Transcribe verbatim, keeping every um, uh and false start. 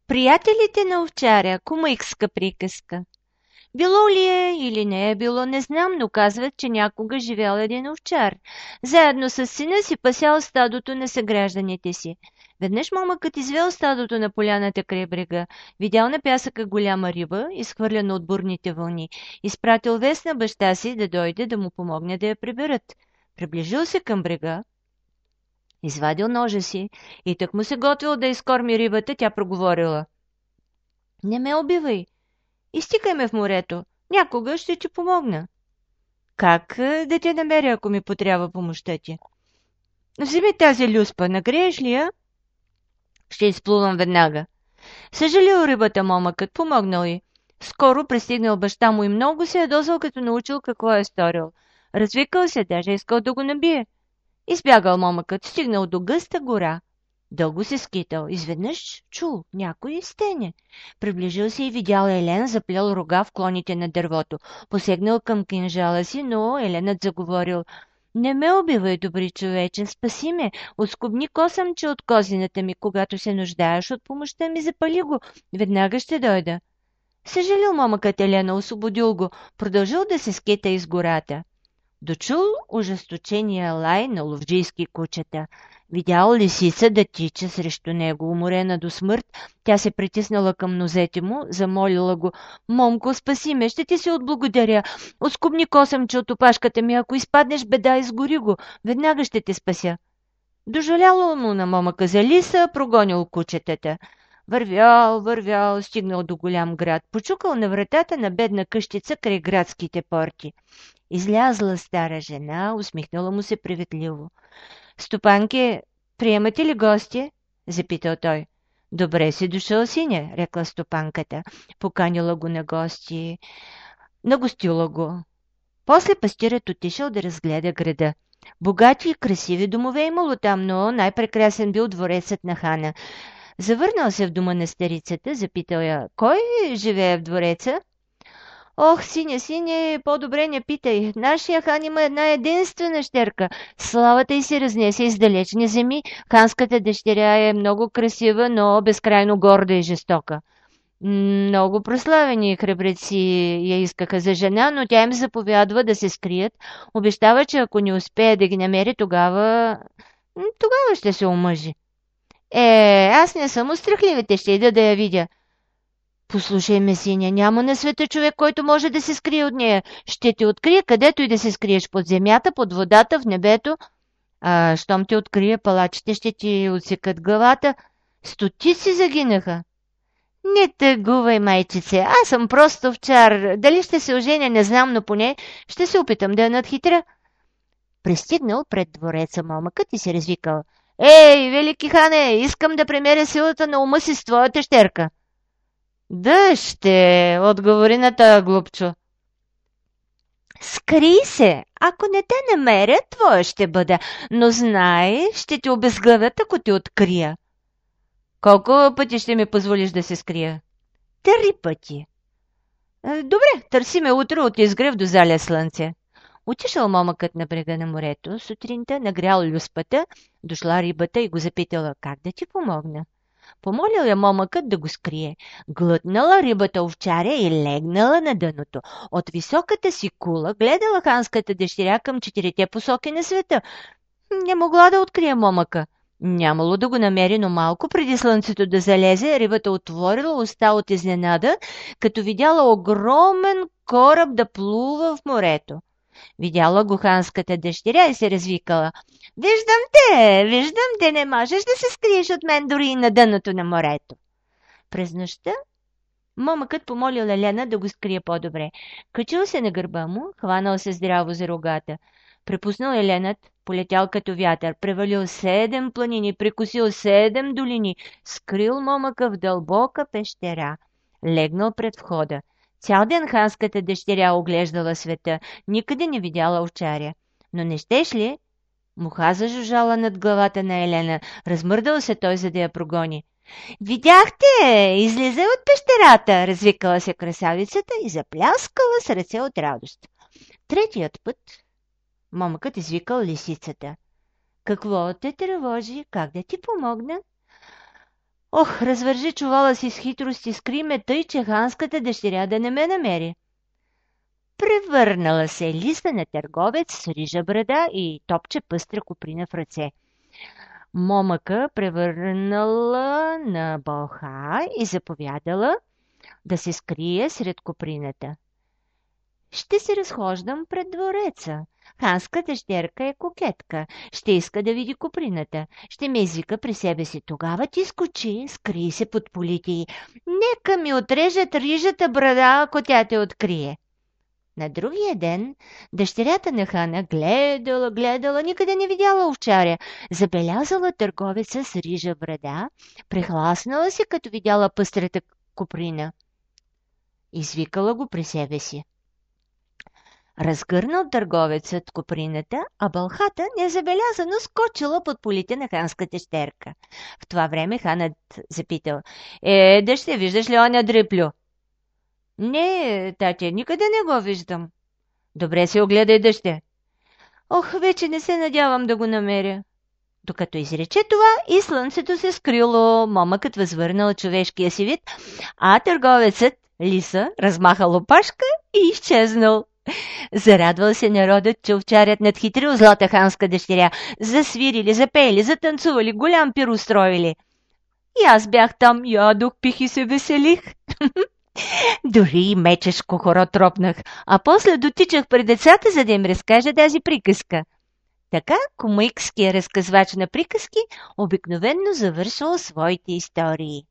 Приятелите на овчаря, кумъкска приказка. Било ли е или не е било, не знам, но казват, че някога живял един овчар. Заедно с сина си пасял стадото на съгражданите си. Веднъж момъкът извел стадото на поляната край брега, видял на пясъка голяма риба, изхвърлена от бурните вълни, изпратил вест на баща си да дойде да му помогне да я приберат. Приближил се към брега, извадил ножа си и тък му се готвил да изкорми рибата, тя проговорила: „Не ме убивай! Изтикай ме в морето. Някога ще ти помогна.“ „Как е, да те намеря, ако ми потрябва помощта ти?“ „Вземи тази люспа, нагрееш ли я?“ „Ще изплувам веднага.“ Съжалил рибата момъкът, помогнал й. Скоро пристигнал баща му и много се ядосал, като научил какво е сторил. Развикал се, даже искал да го набие. Избягал момъкът, стигнал до гъста гора. Дълго се скитал. Изведнъж чул някой стене. Приближил се и видял Елен заплел рога в клоните на дървото. Посегнал към кинжала си, но Еленът заговорил: „Не ме убивай, добри човече, спаси ме. Отскубни косъмче от козината ми, когато се нуждаеш от помощта ми, запали го. Веднага ще дойда.“ Съжалил момъкът Елена, освободил го, продължил да се скита из гората. Дочул ожесточения лай на ловджийски кучета. Видял лисица да тича срещу него, уморена до смърт. Тя се притиснала към нозете му, замолила го: „Момко, спаси ме, ще ти се отблагодаря. Отскубни косъмче от опашката ми, ако изпаднеш беда, изгори го. Веднага ще те спася.“ Дожаляло му на момъка за лиса, прогонил кучетата. Вървял, вървял, стигнал до голям град, почукал на вратата на бедна къщица край градските порти. Излязла стара жена, усмихнала му се приветливо. „Стопанке, приемате ли гости?“ запитал той. „Добре си дошъл, сине“, рекла стопанката. Поканила го на гости, нагостила го. После пастирът отишъл да разгледа града. Богати и красиви домове имало там, но най-прекрасен бил дворецът на хана. Завърнал се в дома на старицата, запитал я: „Кой живее в двореца?“ „Ох, сине, сине, по-добре не питай. Нашия хан има една единствена щерка. Славата й се разнесе из далечни земи. Ханската дъщеря е много красива, но безкрайно горда и жестока. Много прославени храбреци я искаха за жена, но тя им заповядва да се скрият. Обещава, че ако не успее да ги намери, тогава... тогава ще се омъжи.“ „Е, аз не съм от страхливите, ще ида да я видя.“ „Послушай ме, синя, няма на света човек, който може да се скрие от нея. Ще те открие където и да се скриеш, под земята, под водата, в небето. А щом те открие, палачите ще ти отсекат главата. Стотици загинаха.“ „Не тъгувай, майчице, аз съм просто овчар. Дали ще се оженя, не знам, но поне ще се опитам да я надхитря.“ Пристигнал пред двореца момъкът и се развикал: „Ей, велики хане, искам да премеря силата на ума си с твоята щерка.“ „Да, ще“, отговори на тая глупчо. „Скрий се, ако не те намеря, твоя ще бъда, но знай, ще те обезглавят, ако те открия.“ „Колко пъти ще ми позволиш да се скрия?“ „Три пъти.“ „Добре, търси ме утре от изгрев до заля слънце.“ Отишъл момъкът на брега на морето, сутринта нагрял люспата, дошла рибата и го запитала: „Как да ти помогна?“ Помолил я момъкът да го скрие. Глътнала рибата овчаря и легнала на дъното. От високата си кула гледала ханската дъщеря към четирите посоки на света. Не могла да открие момъка. Нямало да го намери, но малко преди слънцето да залезе, рибата отворила уста от изненада, като видяла огромен кораб да плува в морето. Видяла го ханската дъщеря и се развикала: „Виждам те, виждам те, не можеш да се скриеш от мен дори и на дъното на морето.“ През нощта момъкът помолил Елена да го скрие по-добре. Качил се на гърба му, хванал се здраво за рогата. Препуснал Еленът, полетял като вятър, превалил седем планини, прекусил седем долини, скрил момъка в дълбока пещера. Легнал пред входа. Цял ден ханската дъщеря оглеждала света, никъде не видяла овчаря. Но не щеш ли? Муха зажужжала над главата на Елена. Размърдал се той, за да я прогони. „Видяхте! Излезе от пещерата!“ развикала се красавицата и запляскала с ръце от радост. Третият път момъкът извикал лисицата. „Какво те тревожи? Как да ти помогна?“ Ох, развържи чувала си с хитрост и скри ме тъй, че ханската дъщеря да не ме намери. Превърнала се Лиса на търговец с рижа брада и топче пъстра коприна в ръце. Момъка превърнала на бълха и заповядала да се скрие сред коприната. Ще се разхождам пред двореца. Ханска дъщерка е кокетка. Ще иска да види коприната. Ще ме извика при себе си. Тогава ти скочи, скрий се под полите й. Нека ми отрежат рижата брада, ако тя те открие. На другия ден дъщерята на хана гледала, гледала, никъде не видяла овчаря. Забелязала търговеца с рижа брада, прехласнала се, като видяла пъстрата коприна. Извикала го при себе си. Разгърнал търговецът коприната, а бълхата незабелязано скочила под полите на ханската щерка. В това време ханът запитал: „Е, дъще, виждаш ли оня дриплю?“ „Не, татя, никъде не го виждам.“ „Добре се огледай, дъще.“ „Ох, вече не се надявам да го намеря.“ Докато изрече това, и слънцето се скрило, момъкът възвърнал човешкия си вид, а търговецът, Лиса, размахал опашка и изчезнал. Зарадвал се народът, че овчарят надхитрил злата ханска дъщеря. Засвирили, запели, затанцували, голям пир устроили. И аз бях там, ядох, пих и се веселих. Дори и мечешко хоро тропнах, а после дотичах пред децата, за да им разкажа тази приказка. Така комикският разказвач на приказки обикновенно завършвал своите истории.